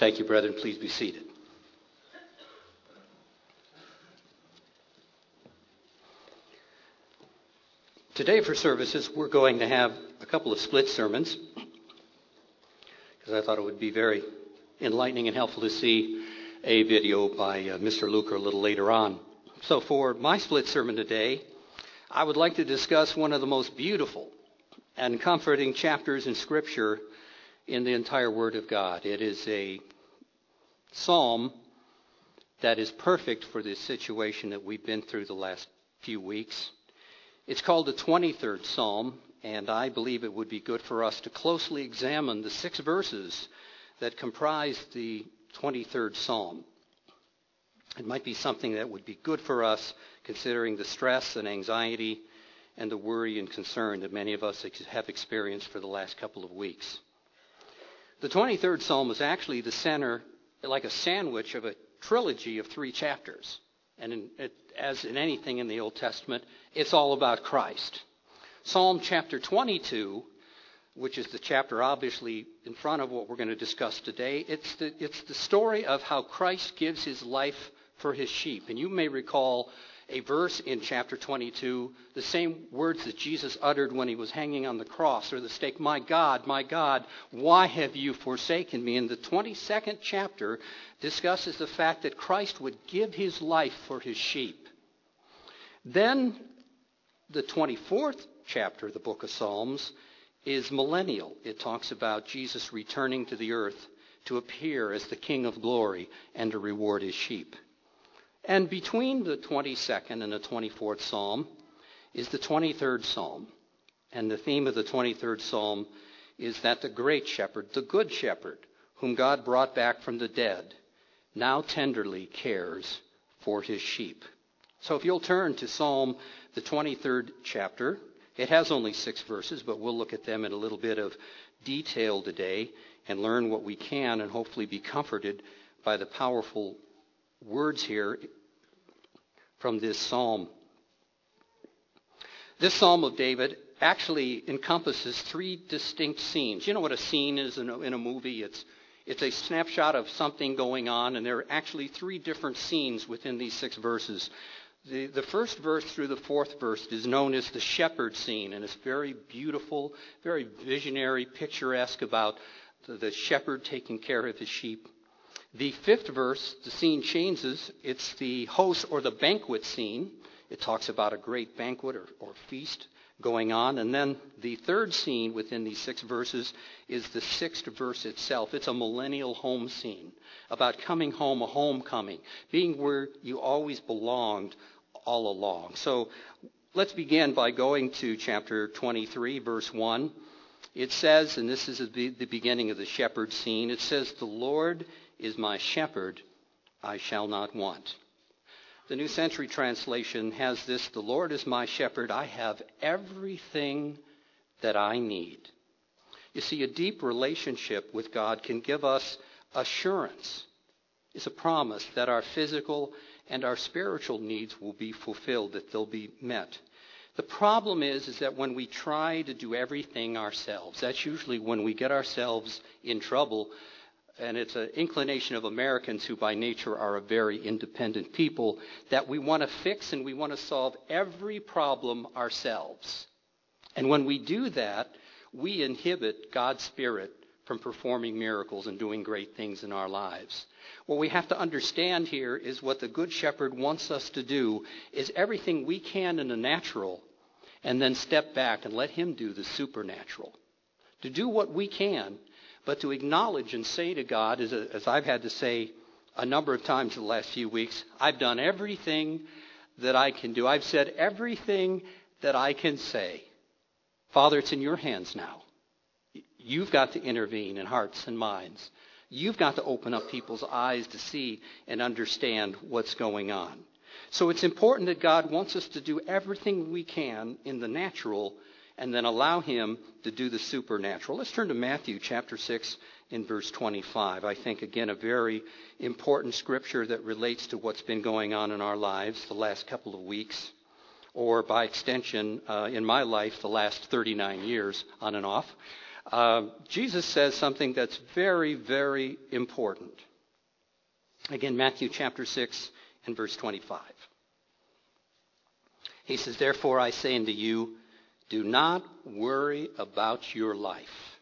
Thank you, brethren. Please be seated. Today for services, we're going to have a couple of split sermons because I thought it would be very enlightening and helpful to see a video by Mr. Luker a little later on. So for my split sermon today, I would like to discuss one of the most beautiful and comforting chapters in Scripture in the entire Word of God. It is a psalm that is perfect for this situation that we've been through the last few weeks. It's called the 23rd Psalm, and I believe it would be good for us to closely examine the 6 verses that comprise the 23rd Psalm. It might be something that would be good for us considering the stress and anxiety and the worry and concern that many of us have experienced for the last couple of weeks. The 23rd Psalm is actually the center, like a sandwich of a trilogy of 3 chapters. And as in anything in the Old Testament, it's all about Christ. Psalm chapter 22, which is the chapter obviously in front of what we're going to discuss today, it's the story of how Christ gives his life for his sheep. And you may recall a verse in chapter 22, the same words that Jesus uttered when he was hanging on the cross or the stake, my God, why have you forsaken me?" And the 22nd chapter discusses the fact that Christ would give his life for his sheep. Then the 24th chapter of the book of Psalms is millennial. It talks about Jesus returning to the earth to appear as the King of glory and to reward his sheep. And between the 22nd and the 24th Psalm is the 23rd Psalm. And the theme of the 23rd Psalm is that the great shepherd, the good shepherd, whom God brought back from the dead, now tenderly cares for his sheep. So if you'll turn to Psalm, the 23rd chapter, it has only 6 verses, but we'll look at them in a little bit of detail today and learn what we can and hopefully be comforted by the powerful words here from this psalm. This Psalm of David actually encompasses 3 distinct scenes. You know what a scene is in a movie? It's a snapshot of something going on, and there are actually 3 different scenes within these 6 verses. The first verse through the 4th verse is known as the shepherd scene, and it's very beautiful, very visionary, picturesque about the shepherd taking care of his sheep. The 5th verse, the scene changes. It's the host or the banquet scene. It talks about a great banquet or feast going on. And then the 3rd scene within these 6 verses is the 6th verse itself. It's a millennial home scene about coming home, a homecoming, being where you always belonged all along. So let's begin by going to chapter 23, verse 1. It says, and this is the beginning of the shepherd scene, it says, "The Lord is my shepherd, I shall not want." The New Century Translation has this, "The Lord is my shepherd, I have everything that I need." You see, a deep relationship with God can give us assurance. It's a promise that our physical and our spiritual needs will be fulfilled, that they'll be met. The problem is that when we try to do everything ourselves, that's usually when we get ourselves in trouble. And it's an inclination of Americans who by nature are a very independent people, that we want to fix and we want to solve every problem ourselves. And when we do that, we inhibit God's Spirit from performing miracles and doing great things in our lives. What we have to understand here is what the Good Shepherd wants us to do is everything we can in the natural and then step back and let him do the supernatural. To do what we can, but to acknowledge and say to God, as I've had to say a number of times in the last few weeks, I've done everything that I can do. I've said everything that I can say. Father, it's in your hands now. You've got to intervene in hearts and minds. You've got to open up people's eyes to see and understand what's going on. So it's important that God wants us to do everything we can in the natural and then allow him to do the supernatural. Let's turn to Matthew chapter 6 in verse 25. I think, again, a very important scripture that relates to what's been going on in our lives the last couple of weeks, or by extension, in my life, the last 39 years on and off. Jesus says something that's very, very important. Again, Matthew chapter 6 and verse 25. He says, "Therefore I say unto you, do not worry about your life."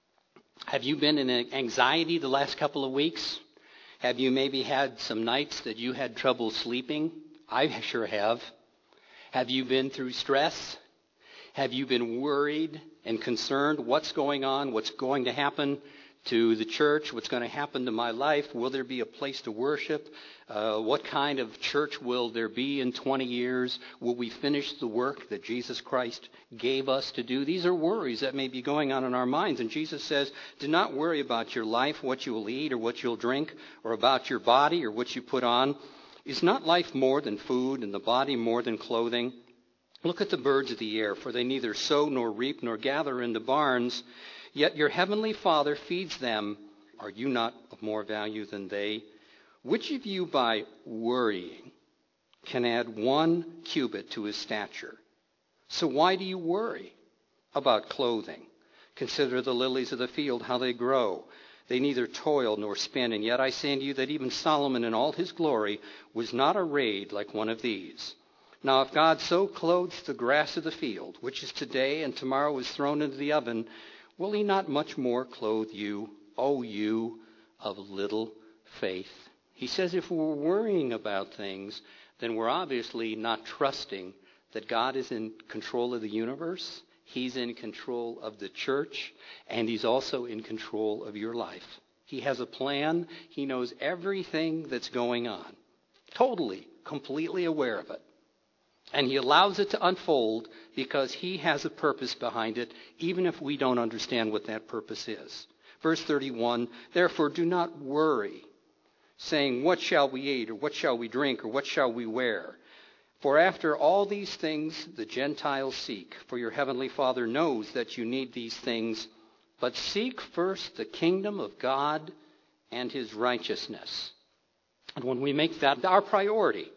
Have you been in anxiety the last couple of weeks? Have you maybe had some nights that you had trouble sleeping? I sure have. Have you been through stress? Have you been worried and concerned? What's going on? What's going to happen to the church? What's going to happen to my life? Will there be a place to worship? What kind of church will there be in 20 years? Will we finish the work that Jesus Christ gave us to do? These are worries that may be going on in our minds. And Jesus says, do not worry about your life, what you will eat or what you'll drink, or about your body or what you put on. Is not life more than food, and the body more than clothing? Look at the birds of the air, for they neither sow nor reap nor gather into barns, yet your heavenly Father feeds them. Are you not of more value than they? Which of you by worrying can add 1 cubit to his stature? So why do you worry about clothing? Consider the lilies of the field, how they grow. They neither toil nor spin, and yet I say unto you that even Solomon in all his glory was not arrayed like one of these. Now if God so clothes the grass of the field, which is today and tomorrow is thrown into the oven, will he not much more clothe you, O you of little faith? He says if we're worrying about things, then we're obviously not trusting that God is in control of the universe. He's in control of the church, and he's also in control of your life. He has a plan. He knows everything that's going on. Totally, completely aware of it. And he allows it to unfold because he has a purpose behind it, even if we don't understand what that purpose is. Verse 31, therefore do not worry, saying, what shall we eat, or what shall we drink, or what shall we wear? For after all these things the Gentiles seek, for your heavenly Father knows that you need these things. But seek first the kingdom of God and his righteousness. And when we make that our priority,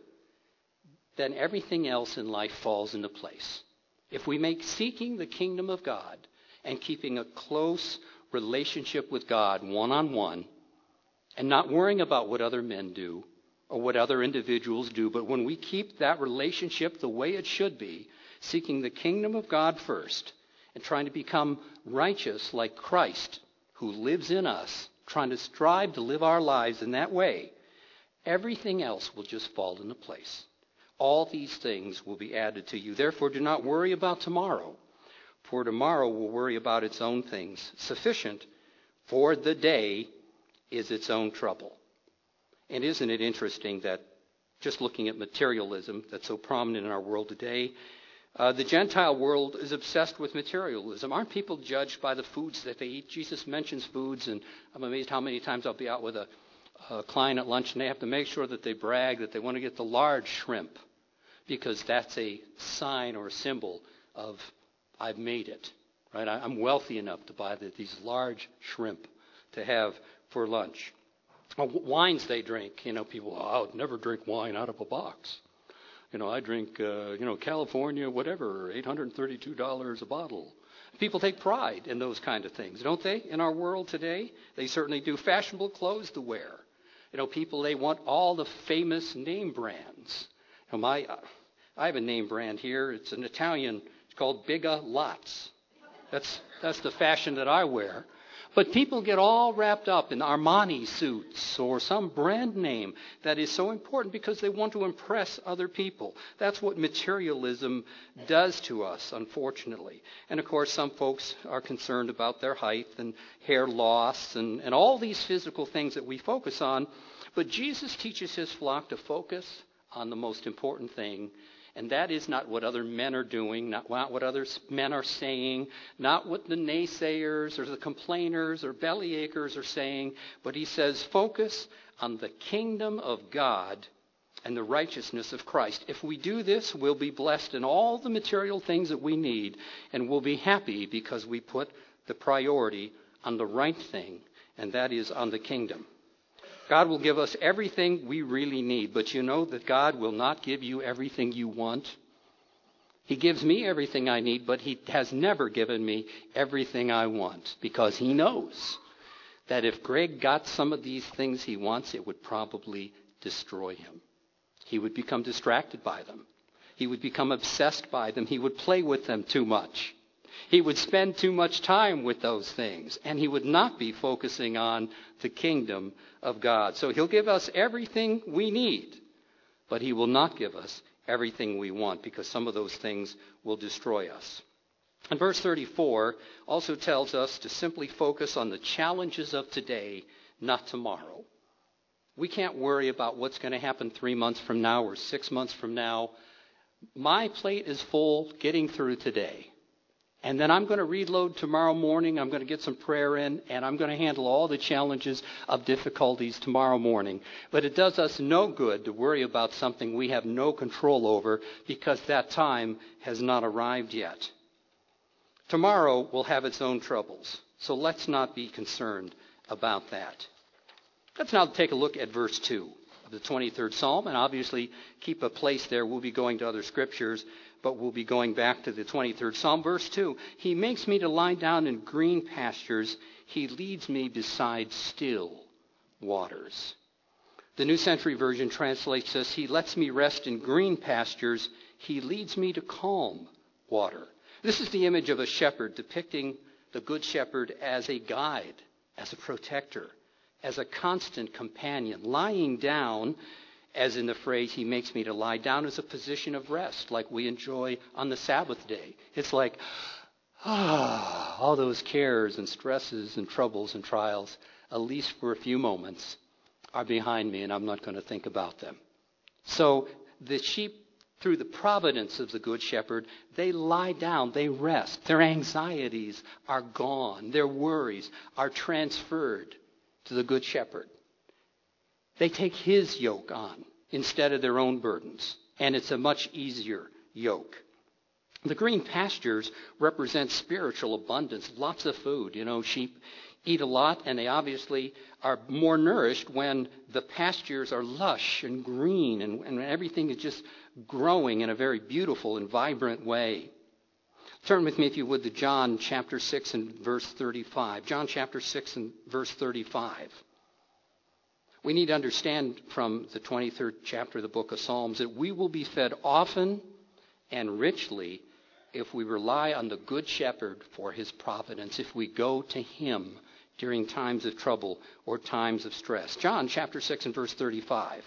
then everything else in life falls into place. If we make seeking the kingdom of God and keeping a close relationship with God one-on-one, and not worrying about what other men do or what other individuals do, but when we keep that relationship the way it should be, seeking the kingdom of God first and trying to become righteous like Christ who lives in us, trying to strive to live our lives in that way, everything else will just fall into place. All these things will be added to you. Therefore, do not worry about tomorrow, for tomorrow will worry about its own things. Sufficient for the day is its own trouble. And isn't it interesting that just looking at materialism that's so prominent in our world today, the Gentile world is obsessed with materialism. Aren't people judged by the foods that they eat? Jesus mentions foods, and I'm amazed how many times I'll be out with a client at lunch, and they have to make sure that they brag that they want to get the large shrimp, because that's a sign or a symbol of I've made it. Right? I'm wealthy enough to buy these large shrimp to have for lunch. Wines they drink. People, I would never drink wine out of a box. I drink, California, whatever, $832 a bottle. People take pride in those kind of things, don't they? In our world today, they certainly do. Fashionable clothes to wear. People, they want all the famous name brands. I have a name brand here. It's an Italian. It's called Biga Lots. That's the fashion that I wear. But people get all wrapped up in Armani suits or some brand name that is so important because they want to impress other people. That's what materialism does to us, unfortunately. And of course, some folks are concerned about their height and hair loss and all these physical things that we focus on. But Jesus teaches his flock to focus on the most important thing. And that is not what other men are doing, not what other men are saying, not what the naysayers or the complainers or bellyachers are saying, but he says focus on the kingdom of God and the righteousness of Christ. If we do this, we'll be blessed in all the material things that we need, and we'll be happy because we put the priority on the right thing, and that is on the kingdom. God will give us everything we really need, but you know that God will not give you everything you want. He gives me everything I need, but he has never given me everything I want, because he knows that if Greg got some of these things he wants, it would probably destroy him. He would become distracted by them. He would become obsessed by them. He would play with them too much. He would spend too much time with those things, and he would not be focusing on the kingdom of God. So he'll give us everything we need, but he will not give us everything we want, because some of those things will destroy us. And verse 34 also tells us to simply focus on the challenges of today, not tomorrow. We can't worry about what's going to happen 3 months from now or 6 months from now. My plate is full getting through today. And then I'm going to reload tomorrow morning. I'm going to get some prayer in, and I'm going to handle all the challenges of difficulties tomorrow morning. But it does us no good to worry about something we have no control over, because that time has not arrived yet. Tomorrow will have its own troubles. So let's not be concerned about that. Let's now take a look at verse 2 of the 23rd Psalm, and obviously keep a place there. We'll be going to other scriptures, but we'll be going back to the 23rd Psalm. Verse 2, he makes me to lie down in green pastures. He leads me beside still waters. The New Century Version translates this, he lets me rest in green pastures. He leads me to calm water. This is the image of a shepherd, depicting the good shepherd as a guide, as a protector, as a constant companion. Lying down, as in the phrase, he makes me to lie down, is a position of rest, like we enjoy on the Sabbath day. It's like, all those cares and stresses and troubles and trials, at least for a few moments, are behind me, and I'm not going to think about them. So the sheep, through the providence of the Good Shepherd, they lie down, they rest. Their anxieties are gone. Their worries are transferred to the Good Shepherd. They take his yoke on instead of their own burdens, and it's a much easier yoke. The green pastures represent spiritual abundance, lots of food. You know, sheep eat a lot, and they obviously are more nourished when the pastures are lush and green, and everything is just growing in a very beautiful and vibrant way. Turn with me, if you would, to John chapter 6 and verse 35. John chapter 6 and verse 35. We need to understand from the 23rd chapter of the book of Psalms that we will be fed often and richly if we rely on the Good Shepherd for his providence, if we go to him during times of trouble or times of stress. John chapter 6 and verse 35.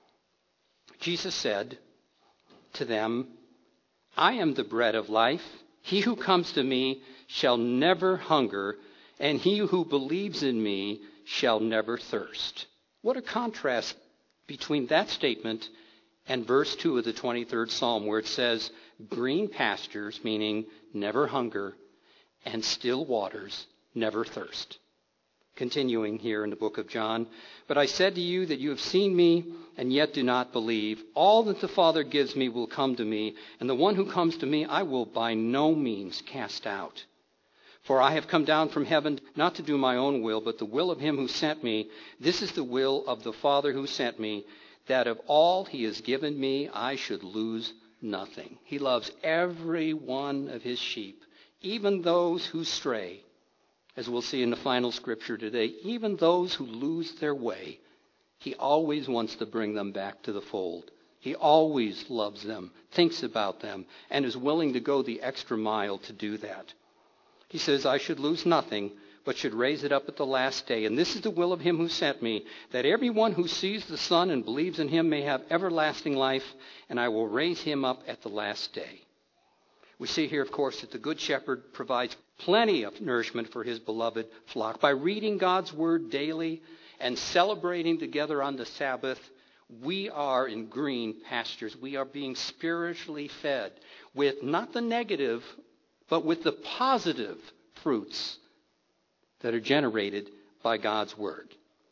Jesus said to them, I am the bread of life. He who comes to me shall never hunger, and he who believes in me shall never thirst. What a contrast between that statement and verse 2 of the 23rd Psalm, where it says, green pastures, meaning never hunger, and still waters, never thirst. Continuing here in the book of John, but I said to you that you have seen me and yet do not believe. All that the Father gives me will come to me, and the one who comes to me I will by no means cast out. For I have come down from heaven not to do my own will, but the will of him who sent me. This is the will of the Father who sent me, that of all he has given me I should lose nothing. He loves every one of his sheep, even those who stray. As we'll see in the final scripture today, even those who lose their way, he always wants to bring them back to the fold. He always loves them, thinks about them, and is willing to go the extra mile to do that. He says, I should lose nothing, but should raise it up at the last day. And this is the will of him who sent me, that everyone who sees the Son and believes in him may have everlasting life, and I will raise him up at the last day. We see here, of course, that the Good Shepherd provides plenty of nourishment for his beloved flock. By reading God's word daily and celebrating together on the Sabbath, we are in green pastures. We are being spiritually fed with not the negative, but with the positive fruits that are generated by God's word.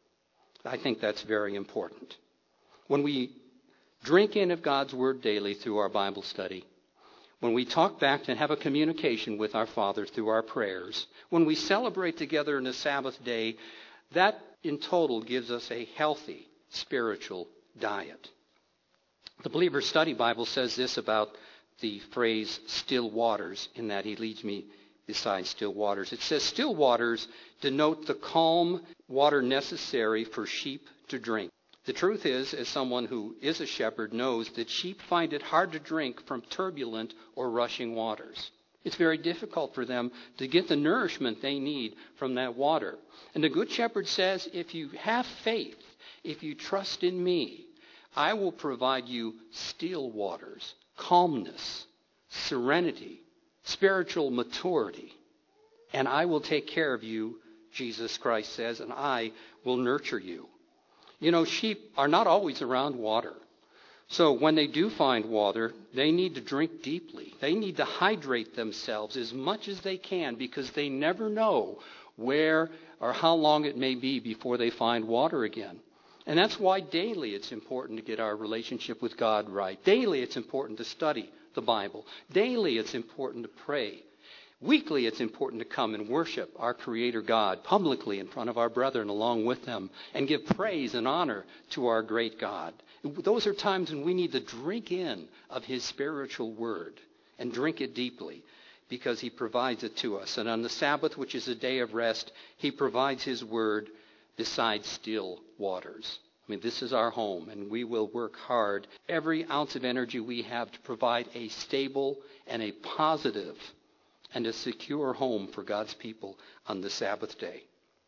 I think that's very important. When we drink in of God's word daily through our Bible study, when we talk back and have a communication with our Father through our prayers, when we celebrate together in the Sabbath day, that in total gives us a healthy spiritual diet. The Believer's Study Bible says this about the phrase still waters, in that he leads me beside still waters. It says still waters denote the calm water necessary for sheep to drink. The truth is, as someone who is a shepherd knows, that sheep find it hard to drink from turbulent or rushing waters. It's very difficult for them to get the nourishment they need from that water. And the Good Shepherd says, if you have faith, if you trust in me, I will provide you still waters, calmness, serenity, spiritual maturity. And I will take care of you, Jesus Christ says, and I will nurture you. You know, sheep are not always around water. So when they do find water, they need to drink deeply. They need to hydrate themselves as much as they can, because they never know where or how long it may be before they find water again. And that's why daily it's important to get our relationship with God right. Daily it's important to study the Bible. Daily it's important to pray. Weekly, it's important to come and worship our Creator God publicly in front of our brethren along with them and give praise and honor to our great God. Those are times when we need to drink in of His spiritual word and drink it deeply, because He provides it to us. And on the Sabbath, which is a day of rest, He provides His word beside still waters. I mean, this is our home, and we will work hard, every ounce of energy we have, to provide a stable and a positive and a secure home for God's people on the Sabbath day.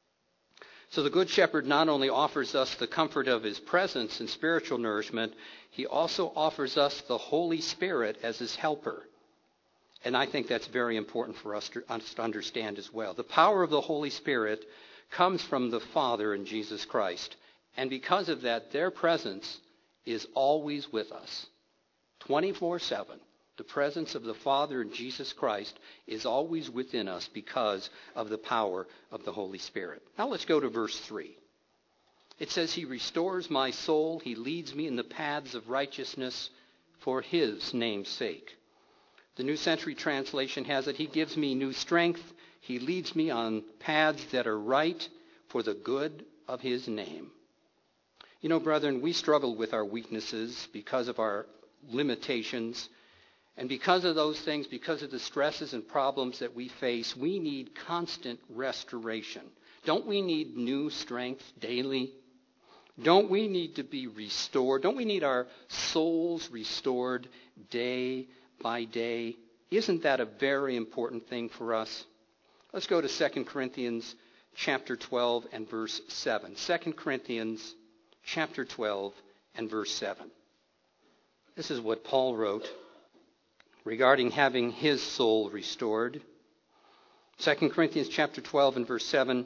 So the Good Shepherd not only offers us the comfort of His presence and spiritual nourishment, He also offers us the Holy Spirit as His helper. And I think that's very important for us to understand as well. The power of the Holy Spirit comes from the Father and Jesus Christ. And because of that, their presence is always with us, 24/7. The presence of the Father and Jesus Christ is always within us because of the power of the Holy Spirit. Now let's go to verse 3. It says, He restores my soul. He leads me in the paths of righteousness for His name's sake. The New Century Translation has it, He gives me new strength. He leads me on paths that are right for the good of His name. You know, brethren, we struggle with our weaknesses because of our limitations. And because of those things, because of the stresses and problems that we face, we need constant restoration. Don't we need new strength daily? Don't we need to be restored? Don't we need our souls restored day by day? Isn't that a very important thing for us? Let's go to 2 Corinthians chapter 12 and verse 7. 2 Corinthians chapter 12 and verse 7. This is what Paul wrote regarding having his soul restored. 2 Corinthians chapter 12 and verse 7,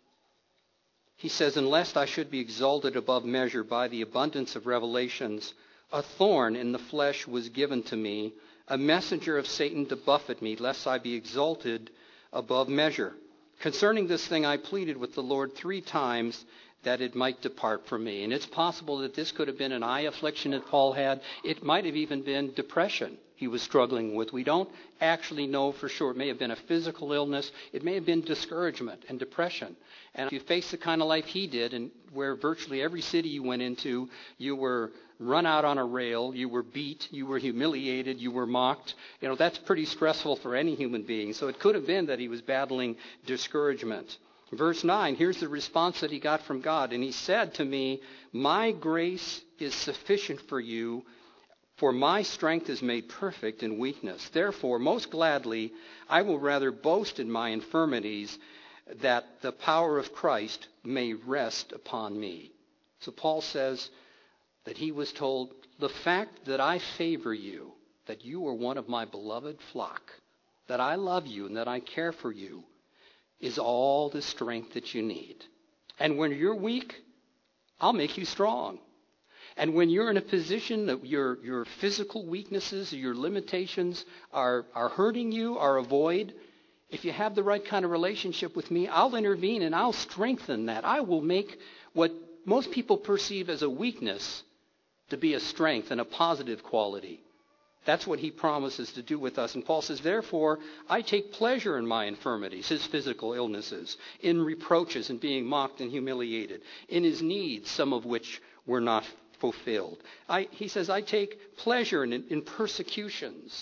he says, And lest I should be exalted above measure by the abundance of revelations, a thorn in the flesh was given to me, a messenger of Satan to buffet me, lest I be exalted above measure. Concerning this thing I pleaded with the Lord 3 times that it might depart from me. And it's possible that this could have been an eye affliction that Paul had. It might have even been depression he was struggling with. We don't actually know for sure. It may have been a physical illness. It may have been discouragement and depression. And if you face the kind of life he did, and where virtually every city you went into, you were run out on a rail, you were beat, you were humiliated, you were mocked, that's pretty stressful for any human being. So it could have been that he was battling discouragement. Verse 9, here's the response that he got from God. And He said to me, My grace is sufficient for you, for my strength is made perfect in weakness. Therefore, most gladly, I will rather boast in my infirmities, that the power of Christ may rest upon me. So Paul says that he was told, the fact that I favor you, that you are one of my beloved flock, that I love you and that I care for you, is all the strength that you need. And when you're weak, I'll make you strong. And when you're in a position that your physical weaknesses, your limitations are hurting you, are a void, if you have the right kind of relationship with me, I'll intervene and I'll strengthen that. I will make what most people perceive as a weakness to be a strength and a positive quality. That's what He promises to do with us. And Paul says, therefore, I take pleasure in my infirmities, his physical illnesses, in reproaches and being mocked and humiliated, in his needs, some of which were not fulfilled. He says, I take pleasure in persecutions,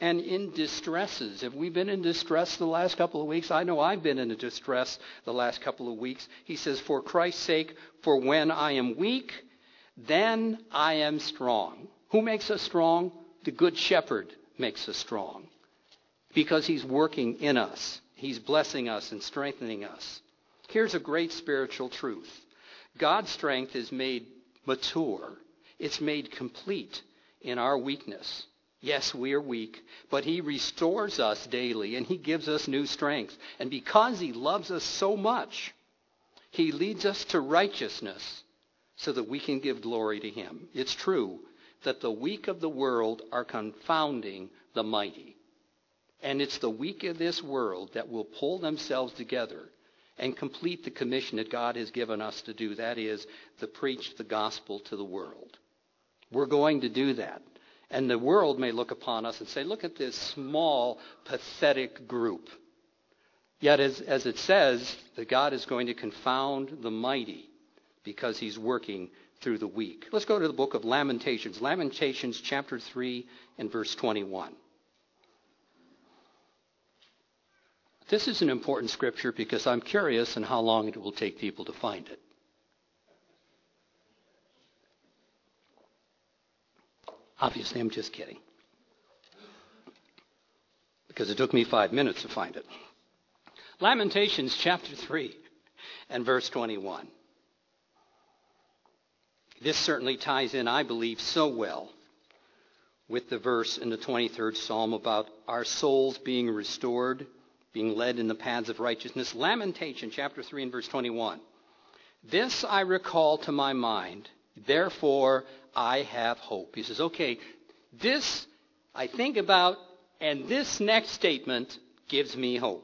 and in distresses. Have we been in distress the last couple of weeks? I know I've been in a distress the last couple of weeks. He says, for Christ's sake, for when I am weak, then I am strong. Who makes us strong? The Good Shepherd makes us strong because he's working in us. He's blessing us and strengthening us. Here's a great spiritual truth. God's strength is made mature. It's made complete in our weakness. Yes, we are weak, but he restores us daily and he gives us new strength. And because he loves us so much, he leads us to righteousness so that we can give glory to him. It's true that the weak of the world are confounding the mighty. And it's the weak of this world that will pull themselves together and complete the commission that God has given us to do. That is, to preach the gospel to the world. We're going to do that. And the world may look upon us and say, look at this small, pathetic group. Yet, as it says, that God is going to confound the mighty because he's working through the weak. Let's go to the book of Lamentations. Lamentations chapter 3 and verse 21. This is an important scripture because I'm curious in how long it will take people to find it. Obviously, I'm just kidding. Because it took me 5 minutes to find it. Lamentations chapter 3 and verse 21. This certainly ties in, I believe, so well with the verse in the 23rd Psalm about our souls being restored, being led in the paths of righteousness. Lamentation chapter 3 and verse 21. This I recall to my mind, therefore I have hope. He says, okay, this I think about, and this next statement gives me hope.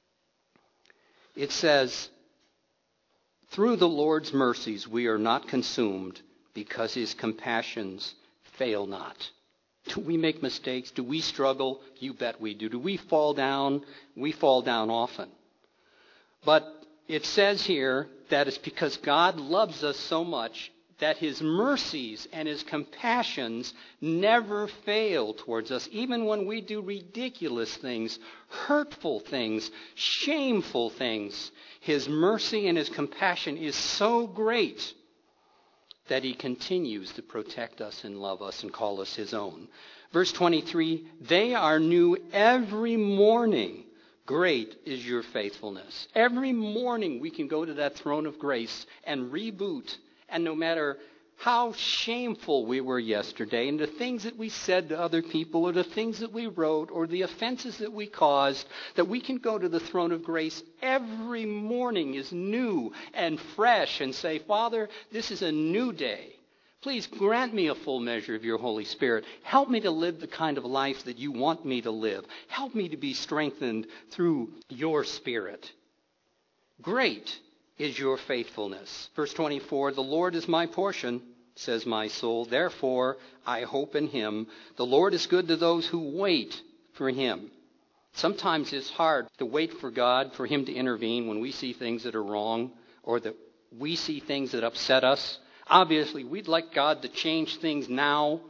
It says, through the Lord's mercies we are not consumed because his compassions fail not. Do we make mistakes? Do we struggle? You bet we do. Do we fall down? We fall down often. But it says here that it's because God loves us so much that his mercies and his compassions never fail towards us, even when we do ridiculous things, hurtful things, shameful things. His mercy and his compassion is so great that he continues to protect us and love us and call us his own. Verse 23, they are new every morning. Great is your faithfulness. Every morning we can go to that throne of grace and reboot. And no matter how shameful we were yesterday and the things that we said to other people or the things that we wrote or the offenses that we caused, that we can go to the throne of grace every morning is new and fresh and say, Father, this is a new day. Please grant me a full measure of your Holy Spirit. Help me to live the kind of life that you want me to live. Help me to be strengthened through your Spirit. Great is your faithfulness. Verse 24, the Lord is my portion, says my soul. Therefore, I hope in him. The Lord is good to those who wait for him. Sometimes it's hard to wait for God, for him to intervene when we see things that are wrong or that we see things that upset us. Obviously, we'd like God to change things now.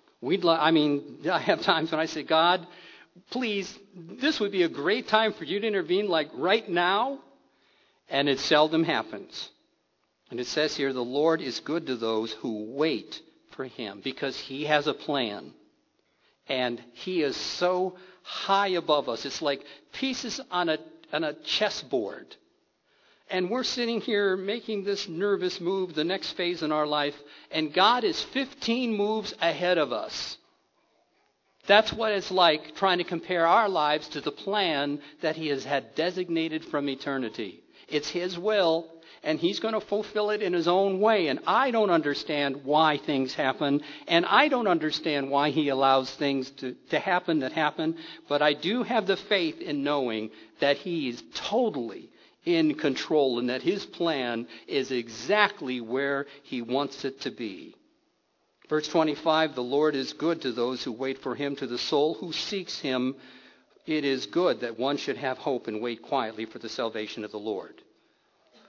I have times when I say, God, please, this would be a great time for you to intervene, like right now. And it seldom happens. And it says here, the Lord is good to those who wait for him because he has a plan. And he is so high above us. It's like pieces on a chessboard. And we're sitting here making this nervous move, the next phase in our life, and God is 15 moves ahead of us. That's what it's like trying to compare our lives to the plan that he has had designated from eternity. It's his will, and he's going to fulfill it in his own way. And I don't understand why things happen, and I don't understand why he allows things to happen that happen. But I do have the faith in knowing that he is totally in control and that his plan is exactly where he wants it to be. Verse 25, the Lord is good to those who wait for him, to the soul who seeks him. It is good that one should have hope and wait quietly for the salvation of the Lord.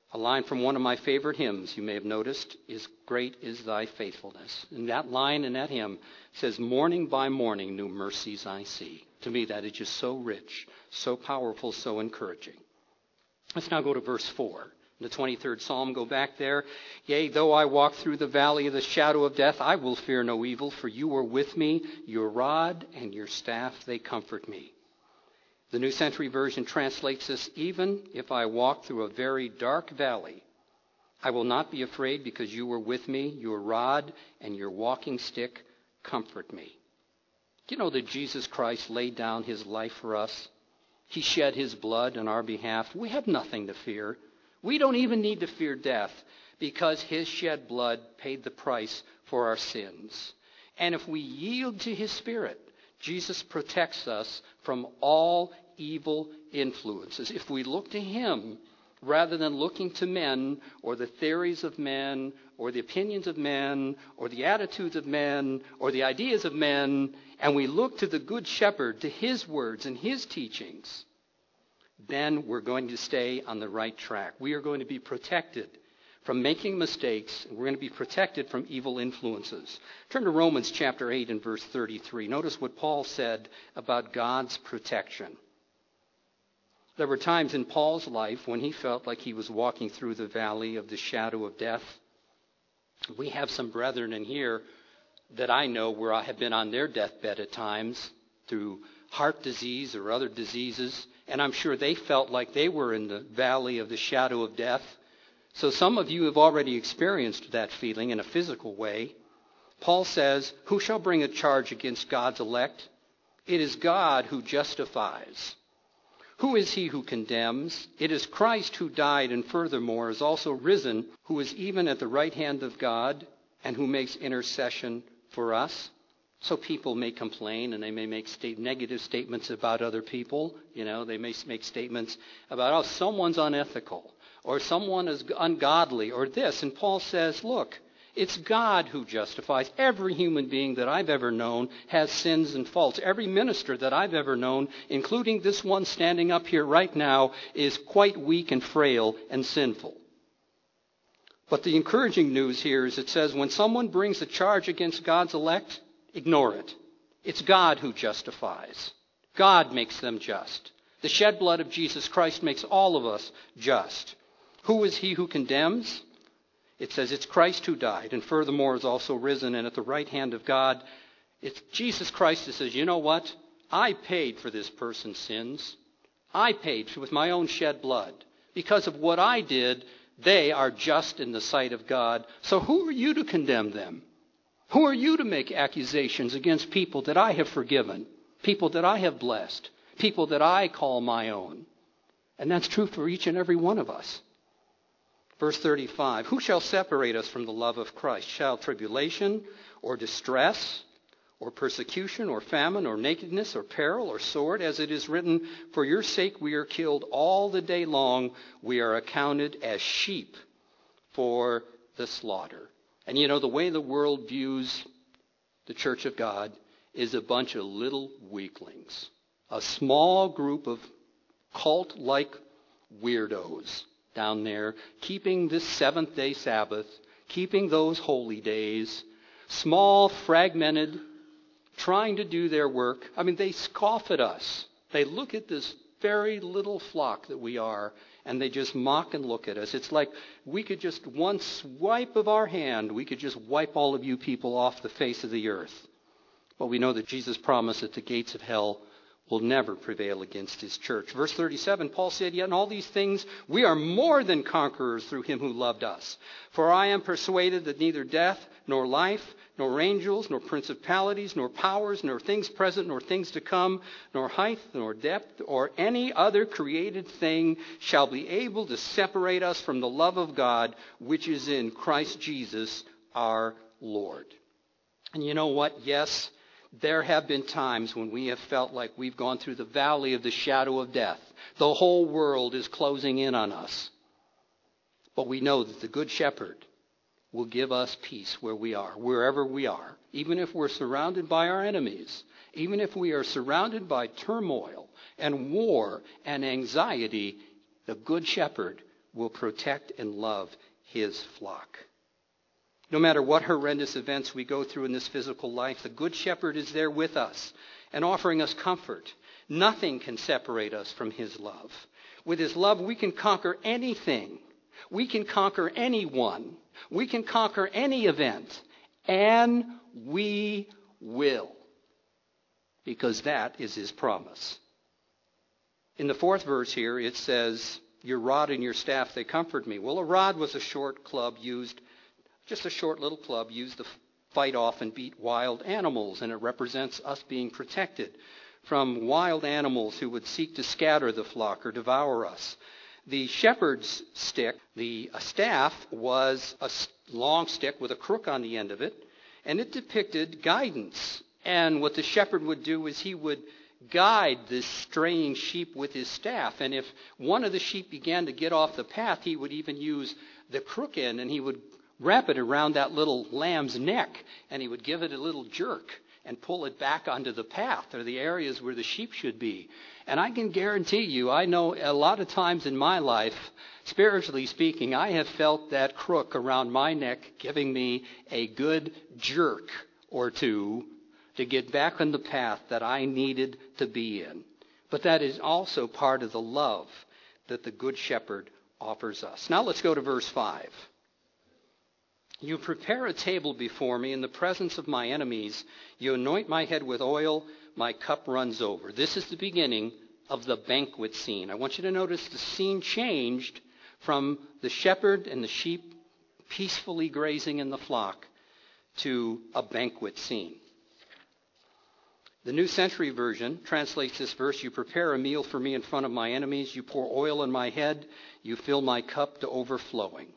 A line from one of my favorite hymns, you may have noticed, is "Great is thy faithfulness." And that line in that hymn says, "Morning by morning new mercies I see." To me, that is just so rich, so powerful, so encouraging. Let's now go to verse 4. The 23rd Psalm, go back there. "Yea, though I walk through the valley of the shadow of death, I will fear no evil, for you are with me. Your rod and your staff, they comfort me." The New Century Version translates this, "Even if I walk through a very dark valley, I will not be afraid because you are with me. Your rod and your walking stick comfort me." Do you know that Jesus Christ laid down his life for us? He shed his blood on our behalf. We have nothing to fear. We don't even need to fear death because his shed blood paid the price for our sins. And if we yield to his Spirit, Jesus protects us from all evil influences. If we look to him rather than looking to men or the theories of men or the opinions of men or the attitudes of men or the ideas of men, and we look to the Good Shepherd, to his words and his teachings, then we're going to stay on the right track. We are going to be protected from making mistakes, and we're going to be protected from evil influences. Turn to Romans chapter 8 and verse 33. Notice what Paul said about God's protection. There were times in Paul's life when he felt like he was walking through the valley of the shadow of death. We have some brethren in here that I know where I have been on their deathbed at times through heart disease or other diseases, and I'm sure they felt like they were in the valley of the shadow of death. So some of you have already experienced that feeling in a physical way. Paul says, "Who shall bring a charge against God's elect? It is God who justifies. Who is he who condemns? It is Christ who died and furthermore is also risen, who is even at the right hand of God and who makes intercession for us." So people may complain and they may make negative statements about other people. They may make statements about, "Oh, someone's unethical," or "someone is ungodly," or this. And Paul says, look, it's God who justifies. Every human being that I've ever known has sins and faults. Every minister that I've ever known, including this one standing up here right now, is quite weak and frail and sinful. But the encouraging news here is it says when someone brings a charge against God's elect, ignore it. It's God who justifies. God makes them just. The shed blood of Jesus Christ makes all of us just. Who is he who condemns? It says it's Christ who died and furthermore is also risen and at the right hand of God. It's Jesus Christ that says, you know what? I paid for this person's sins. I paid with my own shed blood. Because of what I did, they are just in the sight of God. So who are you to condemn them? Who are you to make accusations against people that I have forgiven, people that I have blessed, people that I call my own? And that's true for each and every one of us. Verse 35, who shall separate us from the love of Christ? Shall tribulation or distress or persecution or famine or nakedness or peril or sword? As it is written, for your sake we are killed all the day long. We are accounted as sheep for the slaughter. And the way the world views the Church of God is a bunch of little weaklings. A small group of cult-like weirdos down there, keeping this seventh-day Sabbath, keeping those holy days, small, fragmented, trying to do their work. I mean, they scoff at us. They look at this very little flock that we are, and they just mock and look at us. It's like we could just, one swipe of our hand, we could just wipe all of you people off the face of the earth. But we know that Jesus promised that the gates of hell will never prevail against his church. Verse 37, Paul said, yet in all these things we are more than conquerors through him who loved us. For I am persuaded that neither death, nor life, nor angels, nor principalities, nor powers, nor things present, nor things to come, nor height, nor depth, or any other created thing shall be able to separate us from the love of God, which is in Christ Jesus our Lord. And you know what? Yes, there have been times when we have felt like we've gone through the valley of the shadow of death. The whole world is closing in on us. But we know that the Good Shepherd will give us peace where we are, wherever we are. Even if we're surrounded by our enemies, even if we are surrounded by turmoil and war and anxiety, the Good Shepherd will protect and love his flock. No matter what horrendous events we go through in this physical life, the Good Shepherd is there with us and offering us comfort. Nothing can separate us from his love. With his love, we can conquer anything. We can conquer anyone. We can conquer any event. And we will. Because that is his promise. In the 4th verse here, it says, your rod and your staff, they comfort me. Well, a rod was a short club used, just a short little club used to fight off and beat wild animals. And it represents us being protected from wild animals who would seek to scatter the flock or devour us. The shepherd's stick, the staff, was a long stick with a crook on the end of it, and it depicted guidance. And what the shepherd would do is he would guide this straying sheep with his staff. And if one of the sheep began to get off the path, he would even use the crook end and he would wrap it around that little lamb's neck, and he would give it a little jerk and pull it back onto the path or the areas where the sheep should be. And I can guarantee you, I know a lot of times in my life, spiritually speaking, I have felt that crook around my neck giving me a good jerk or two to get back on the path that I needed to be in. But that is also part of the love that the Good Shepherd offers us. Now let's go to verse 5. You prepare a table before me in the presence of my enemies. You anoint my head with oil. My cup runs over. This is the beginning of the banquet scene. I want you to notice the scene changed from the shepherd and the sheep peacefully grazing in the flock to a banquet scene. The New Century Version translates this verse, you prepare a meal for me in front of my enemies. You pour oil on my head. You fill my cup to overflowing.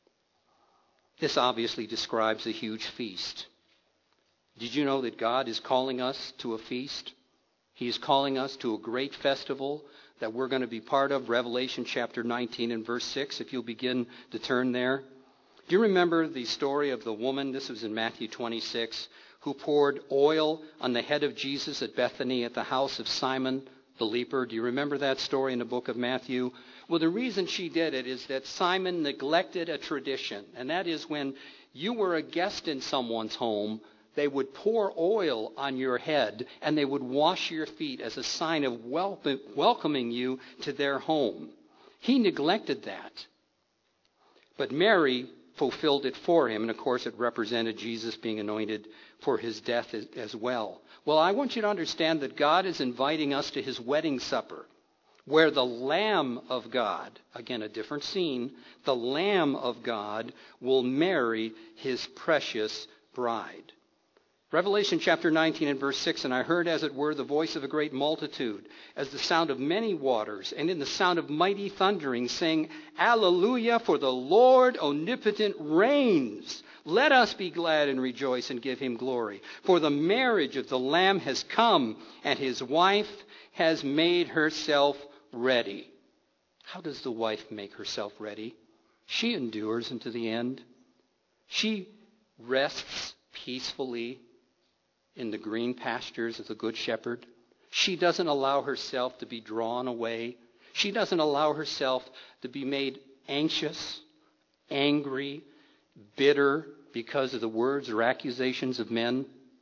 This obviously describes a huge feast. Did you know that God is calling us to a feast? He is calling us to a great festival that we're going to be part of, Revelation chapter 19 and verse 6, if you'll begin to turn there. Do you remember the story of the woman, this was in Matthew 26, who poured oil on the head of Jesus at Bethany at the house of Simon the leper? Do you remember that story in the book of Matthew? Well, the reason she did it is that Simon neglected a tradition, and that is when you were a guest in someone's home, they would pour oil on your head and they would wash your feet as a sign of welcoming you to their home. He neglected that. But Mary fulfilled it for him, and of course it represented Jesus being anointed for his death as well. Well, I want you to understand that God is inviting us to his wedding supper, where the Lamb of God, again a different scene, the Lamb of God will marry his precious bride. Revelation chapter 19 and verse 6, and I heard as it were the voice of a great multitude, as the sound of many waters, and in the sound of mighty thundering, saying, Alleluia, for the Lord omnipotent reigns. Let us be glad and rejoice and give him glory. For the marriage of the Lamb has come, and his wife has made herself ready. How does the wife make herself ready? She endures unto the end. She rests peacefully in the green pastures of the Good Shepherd. She doesn't allow herself to be drawn away. She doesn't allow herself to be made anxious, angry, bitter because of the words or accusations of men.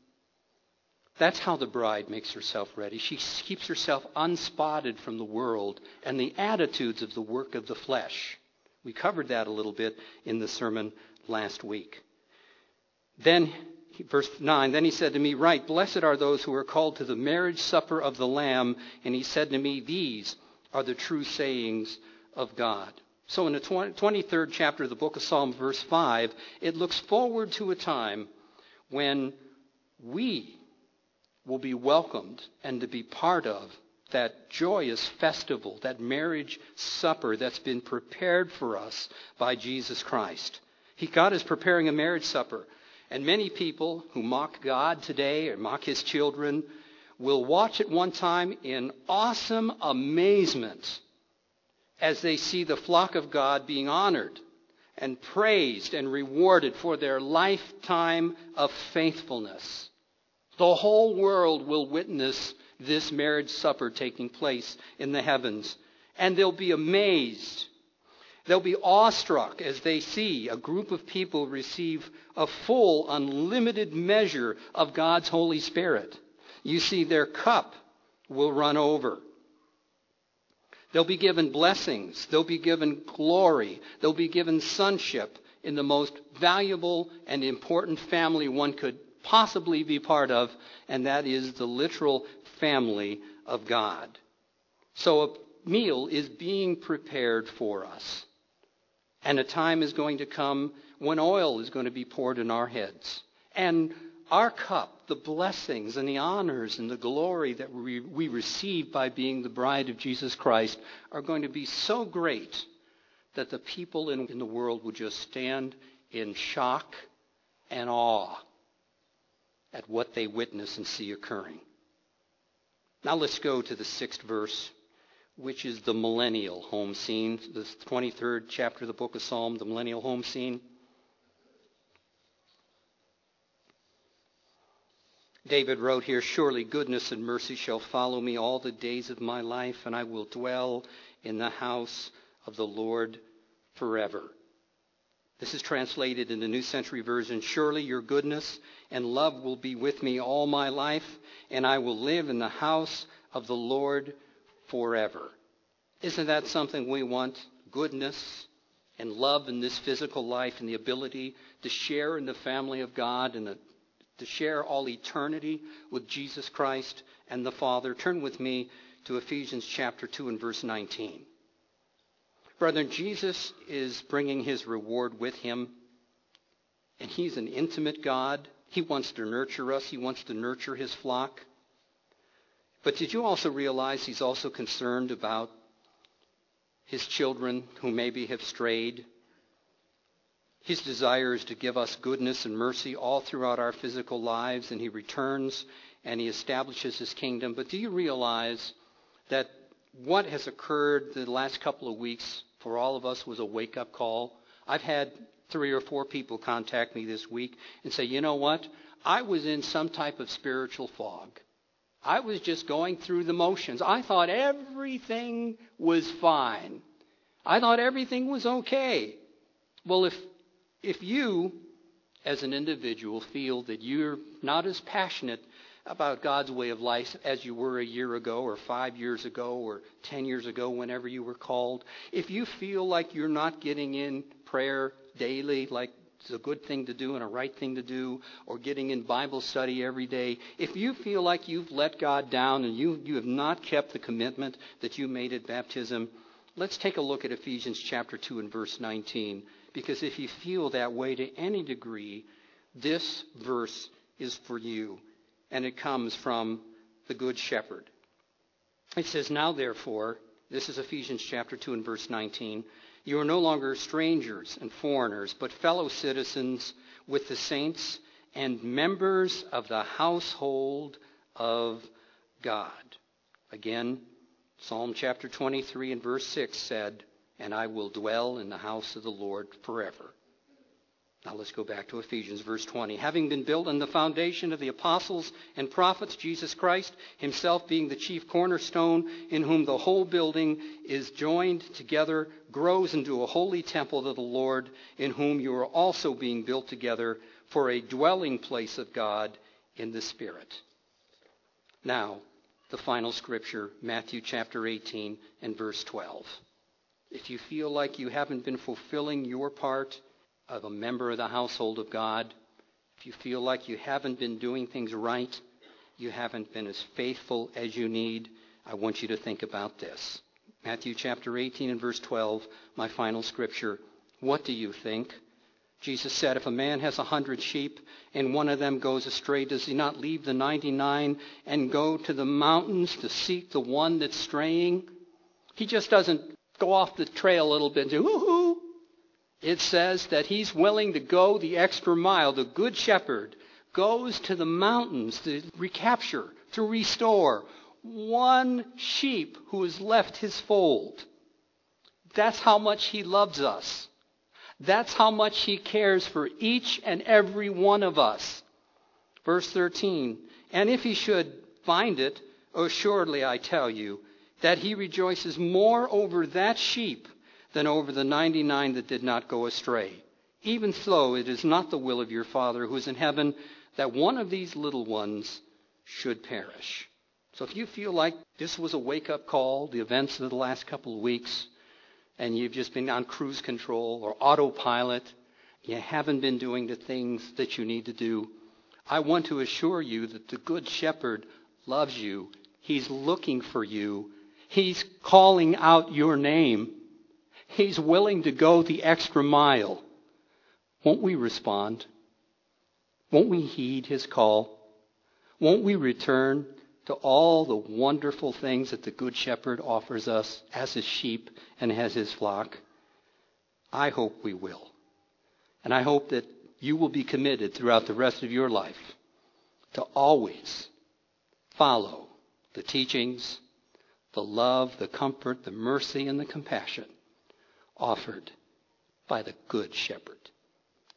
That's how the bride makes herself ready. She keeps herself unspotted from the world and the attitudes of the work of the flesh. We covered that a little bit in the sermon last week. Then, verse 9, then he said to me, Right, blessed are those who are called to the marriage supper of the Lamb. And he said to me, These are the true sayings of God. So in the 23rd chapter of the book of Psalms, verse 5, it looks forward to a time when we will be welcomed and to be part of that joyous festival, that marriage supper that's been prepared for us by Jesus Christ. God is preparing a marriage supper. And many people who mock God today or mock his children will watch it one time in awesome amazement as they see the flock of God being honored and praised and rewarded for their lifetime of faithfulness. The whole world will witness this marriage supper taking place in the heavens, and they'll be amazed They'll be awestruck as they see a group of people receive a full, unlimited measure of God's Holy Spirit. You see, their cup will run over. They'll be given blessings. They'll be given glory. They'll be given sonship in the most valuable and important family one could possibly be part of, and that is the literal family of God. So a meal is being prepared for us. And a time is going to come when oil is going to be poured in our heads. And our cup, the blessings and the honors and the glory that we receive by being the bride of Jesus Christ are going to be so great that the people in the world will just stand in shock and awe at what they witness and see occurring. Now let's go to the 6th verse, which is the millennial home scene, the 23rd chapter of the book of Psalm, the millennial home scene. David wrote here, "Surely goodness and mercy shall follow me all the days of my life, and I will dwell in the house of the Lord forever." This is translated in the New Century Version, "Surely your goodness and love will be with me all my life, and I will live in the house of the Lord forever." Isn't that something we want? Goodness and love in this physical life, and the ability to share in the family of God and to share all eternity with Jesus Christ and the Father. Turn with me to Ephesians chapter 2 and verse 19. Brethren, Jesus is bringing his reward with him, and he's an intimate God. He wants to nurture us. He wants to nurture his flock. But did you also realize he's also concerned about his children who maybe have strayed? His desire is to give us goodness and mercy all throughout our physical lives, and he returns and he establishes his kingdom. But do you realize that what has occurred the last couple of weeks for all of us was a wake-up call? I've had 3 or 4 people contact me this week and say, you know what? I was in some type of spiritual fog. I was just going through the motions. I thought everything was fine. I thought everything was okay. Well, if you, as an individual, feel that you're not as passionate about God's way of life as you were a year ago or 5 years ago or 10 years ago, whenever you were called, if you feel like you're not getting in prayer daily, like it's a good thing to do and a right thing to do, or getting in Bible study every day, if you feel like you've let God down and you have not kept the commitment that you made at baptism, let's take a look at Ephesians chapter 2 and verse 19. Because if you feel that way to any degree, this verse is for you. And it comes from the Good Shepherd. It says, "Now therefore," this is Ephesians chapter 2 and verse 19, "you are no longer strangers and foreigners, but fellow citizens with the saints and members of the household of God." Again, Psalm chapter 23 and verse 6 said, "And I will dwell in the house of the Lord forever." Now let's go back to Ephesians verse 20. "Having been built on the foundation of the apostles and prophets, Jesus Christ himself being the chief cornerstone, in whom the whole building is joined together, grows into a holy temple of the Lord, in whom you are also being built together for a dwelling place of God in the Spirit." Now, the final scripture, Matthew chapter 18 and verse 12. If you feel like you haven't been fulfilling your part of a member of the household of God, if you feel like you haven't been doing things right, you haven't been as faithful as you need, I want you to think about this. Matthew chapter 18 and verse 12, my final scripture. What do you think? Jesus said, "If a man has 100 sheep and one of them goes astray, does he not leave the 99 and go to the mountains to seek the one that's straying?" He just doesn't go off the trail a little bit and say, "Woohoo!" It says that he's willing to go the extra mile. The Good Shepherd goes to the mountains to recapture, to restore one sheep who has left his fold. That's how much he loves us. That's how much he cares for each and every one of us. Verse 13, "And if he should find it, assuredly I tell you, that he rejoices more over that sheep than over the 99 that did not go astray. Even so, it is not the will of your Father who is in heaven that one of these little ones should perish. So if you feel like this was a wake-up call, the events of the last couple of weeks, and you've just been on cruise control or autopilot, you haven't been doing the things that you need to do, I want to assure you that the Good Shepherd loves you. He's looking for you. He's calling out your name. He's willing to go the extra mile. Won't we respond? Won't we heed his call? Won't we return to all the wonderful things that the Good Shepherd offers us as his sheep and as his flock? I hope we will. And I hope that you will be committed throughout the rest of your life to always follow the teachings, the love, the comfort, the mercy, and the compassion offered by the Good Shepherd.